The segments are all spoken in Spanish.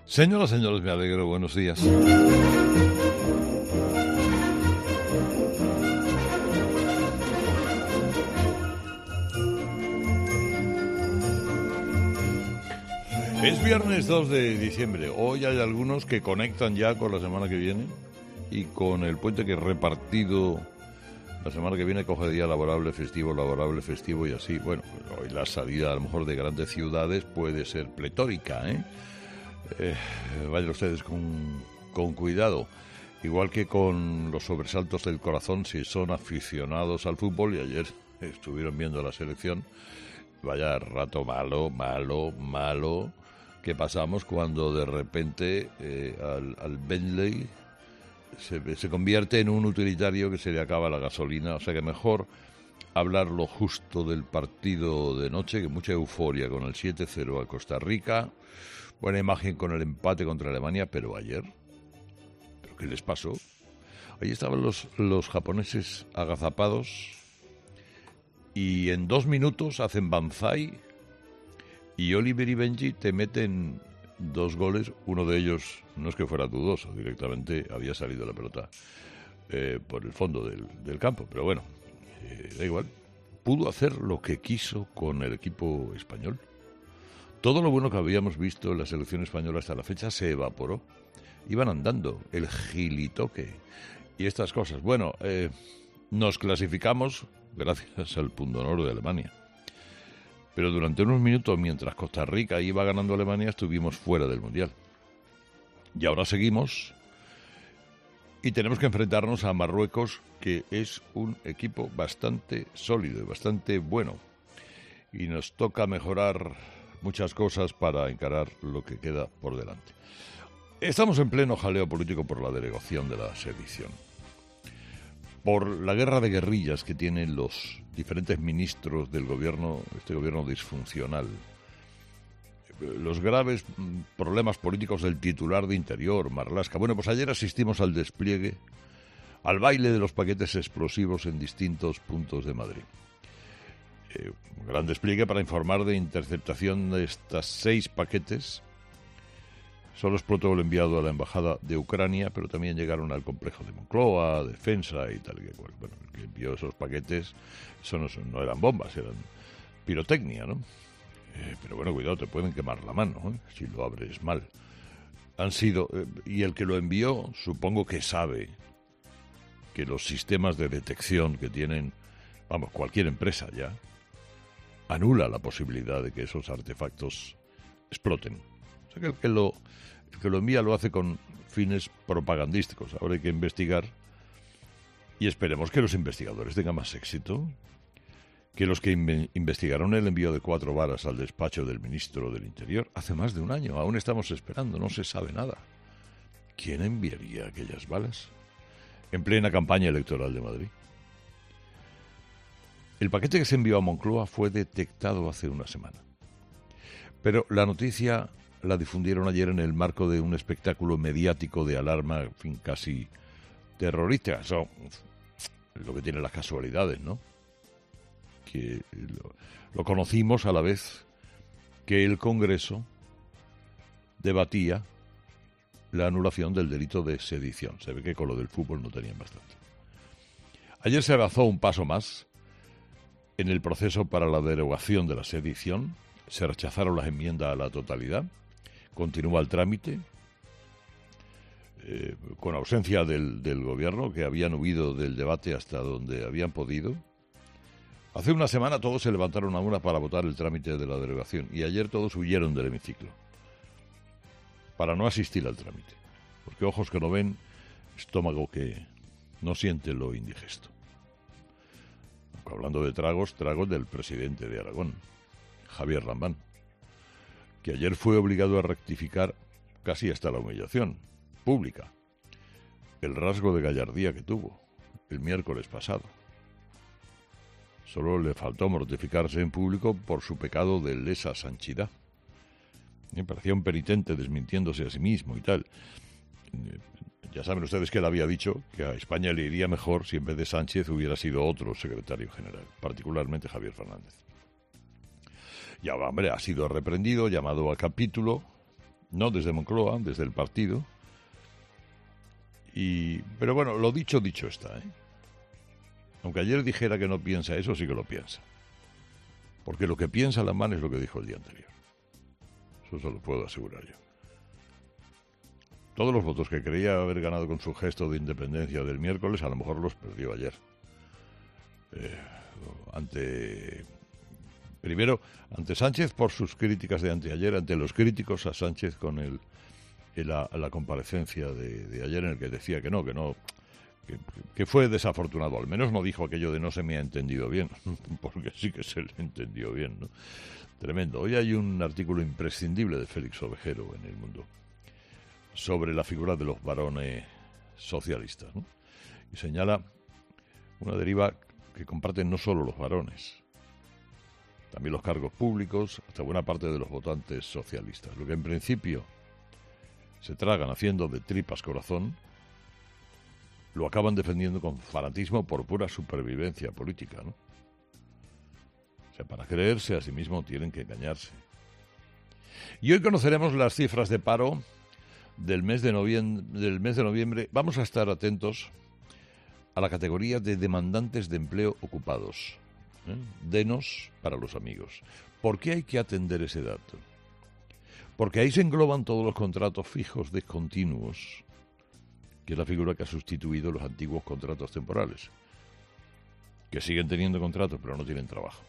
Señoras, señores, me alegro. Buenos días. Es viernes 2 de diciembre. Hoy hay algunos que conectan ya con la semana que viene y con el puente que repartido la semana que viene coge día laborable, festivo y así. Bueno, pues hoy la salida a lo mejor de grandes ciudades puede ser pletórica, ¿eh? Vayan ustedes con cuidado, igual que con los sobresaltos del corazón si son aficionados al fútbol, y ayer estuvieron viendo la selección. Vaya rato malo que pasamos cuando de repente al Bentley se convierte en un utilitario que se le acaba la gasolina. O sea que mejor hablar lo justo del partido de noche, que mucha euforia con el 7-0 a Costa Rica. Buena imagen con el empate contra Alemania, pero ayer, ¿pero qué les pasó? Ahí estaban los japoneses agazapados y en 2 minutos hacen banzai y Oliver y Benji te meten 2 goles. Uno de ellos no es que fuera dudoso, directamente había salido la pelota por el fondo del campo, pero bueno, da igual. Pudo hacer lo que quiso con el equipo español. Todo lo bueno que habíamos visto en la selección española hasta la fecha se evaporó. Iban andando, el gilitoque y estas cosas. Bueno, nos clasificamos gracias al pundonor de Alemania. Pero durante unos minutos, mientras Costa Rica iba ganando a Alemania, estuvimos fuera del Mundial. Y ahora seguimos y tenemos que enfrentarnos a Marruecos, que es un equipo bastante sólido y bastante bueno. Y nos toca mejorar muchas cosas para encarar lo que queda por delante. Estamos en pleno jaleo político por la derogación de la sedición, por la guerra de guerrillas que tienen los diferentes ministros del gobierno, este gobierno disfuncional, los graves problemas políticos del titular de Interior, Marlaska. Bueno, pues ayer asistimos al despliegue, al baile de los paquetes explosivos en distintos puntos de Madrid. Un gran despliegue para informar de interceptación de estas 6 paquetes. Solo explotó el enviado a la embajada de Ucrania, pero también llegaron al complejo de Moncloa, Defensa y tal. Bueno, el que envió esos paquetes, eso no eran bombas, eran pirotecnia, ¿no? Pero bueno, cuidado, te pueden quemar la mano, ¿eh? Si lo abres mal. Han sido, y el que lo envió, supongo que sabe que los sistemas de detección que tienen, vamos, cualquier empresa ya, anula la posibilidad de que esos artefactos exploten. O sea que el que lo envía lo hace con fines propagandísticos. Ahora hay que investigar y esperemos que los investigadores tengan más éxito que los que investigaron el envío de 4 varas al despacho del ministro del Interior hace más de un año. Aún estamos esperando, no se sabe nada. ¿Quién enviaría aquellas balas en plena campaña electoral de Madrid? El paquete que se envió a Moncloa fue detectado hace una semana. Pero la noticia la difundieron ayer en el marco de un espectáculo mediático de alarma, en fin, casi terrorista. Eso es lo que tienen las casualidades, ¿no? Que lo conocimos a la vez que el Congreso debatía la anulación del delito de sedición. Se ve que con lo del fútbol no tenían bastante. Ayer se avanzó un paso más en el proceso para la derogación de la sedición. Se rechazaron las enmiendas a la totalidad. Continúa el trámite, con ausencia del gobierno, que habían huido del debate hasta donde habían podido. Hace una semana todos se levantaron a una para votar el trámite de la derogación y ayer todos huyeron del hemiciclo para no asistir al trámite. Porque ojos que no ven, estómago que no siente lo indigesto. Hablando de tragos del presidente de Aragón, Javier Lambán, que ayer fue obligado a rectificar casi hasta la humillación pública el rasgo de gallardía que tuvo el miércoles pasado. Solo le faltó mortificarse en público por su pecado de lesa sanchidad. Me parecía un penitente desmintiéndose a sí mismo y tal. Ya saben ustedes que él había dicho que a España le iría mejor si en vez de Sánchez hubiera sido otro secretario general, particularmente Javier Fernández. Y ahora, hombre, ha sido reprendido, llamado a capítulo, no desde Moncloa, desde el partido. Pero bueno, lo dicho está, ¿eh? Aunque ayer dijera que no piensa eso, sí que lo piensa. Porque lo que piensa Lamán es lo que dijo el día anterior. Eso se lo puedo asegurar yo. Todos los votos que creía haber ganado con su gesto de independencia del miércoles, a lo mejor los perdió ayer. Primero, ante Sánchez por sus críticas de anteayer, ante los críticos a Sánchez con la comparecencia de ayer en el que decía que no, que fue desafortunado. Al menos no dijo aquello de no se me ha entendido bien, porque sí que se le entendió bien, ¿no? Tremendo. Hoy hay un artículo imprescindible de Félix Ovejero en El Mundo sobre la figura de los varones socialistas, ¿no? Y señala una deriva que comparten no solo los varones, también los cargos públicos, hasta buena parte de los votantes socialistas. Lo que en principio se tragan haciendo de tripas corazón, lo acaban defendiendo con fanatismo por pura supervivencia política, ¿no? O sea, para creerse a sí mismo tienen que engañarse. Y hoy conoceremos las cifras de paro del mes de noviembre. Vamos a estar atentos a la categoría de demandantes de empleo ocupados. Denos para los amigos. ¿Por qué hay que atender ese dato? Porque ahí se engloban todos los contratos fijos discontinuos, que es la figura que ha sustituido los antiguos contratos temporales, que siguen teniendo contratos pero no tienen trabajo.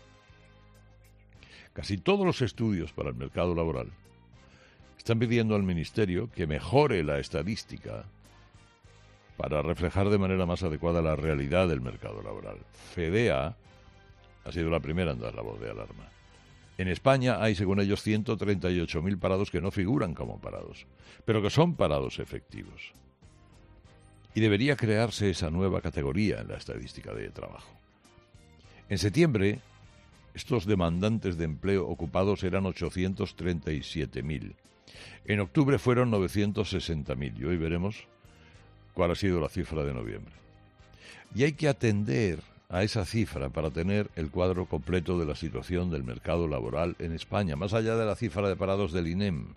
Casi todos los estudios para el mercado laboral están pidiendo al Ministerio que mejore la estadística para reflejar de manera más adecuada la realidad del mercado laboral. FEDEA ha sido la primera en dar la voz de alarma. En España hay, según ellos, 138.000 parados que no figuran como parados, pero que son parados efectivos. Y debería crearse esa nueva categoría en la estadística de trabajo. En septiembre, estos demandantes de empleo ocupados eran 837.000. En octubre fueron 960.000 y hoy veremos cuál ha sido la cifra de noviembre. Y hay que atender a esa cifra para tener el cuadro completo de la situación del mercado laboral en España, más allá de la cifra de parados del INEM.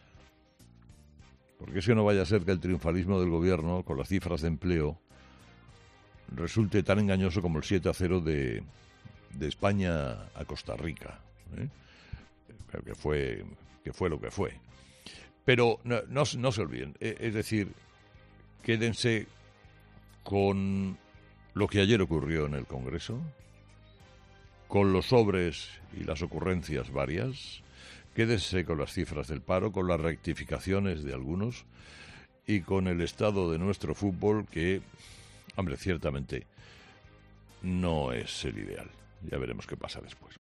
Porque es que no vaya a ser que el triunfalismo del gobierno con las cifras de empleo resulte tan engañoso como el 7-0 de España a Costa Rica, ¿eh? que fue lo que fue. Pero no se olviden, es decir, quédense con lo que ayer ocurrió en el Congreso, con los sobres y las ocurrencias varias, quédense con las cifras del paro, con las rectificaciones de algunos y con el estado de nuestro fútbol que, hombre, ciertamente no es el ideal. Ya veremos qué pasa después.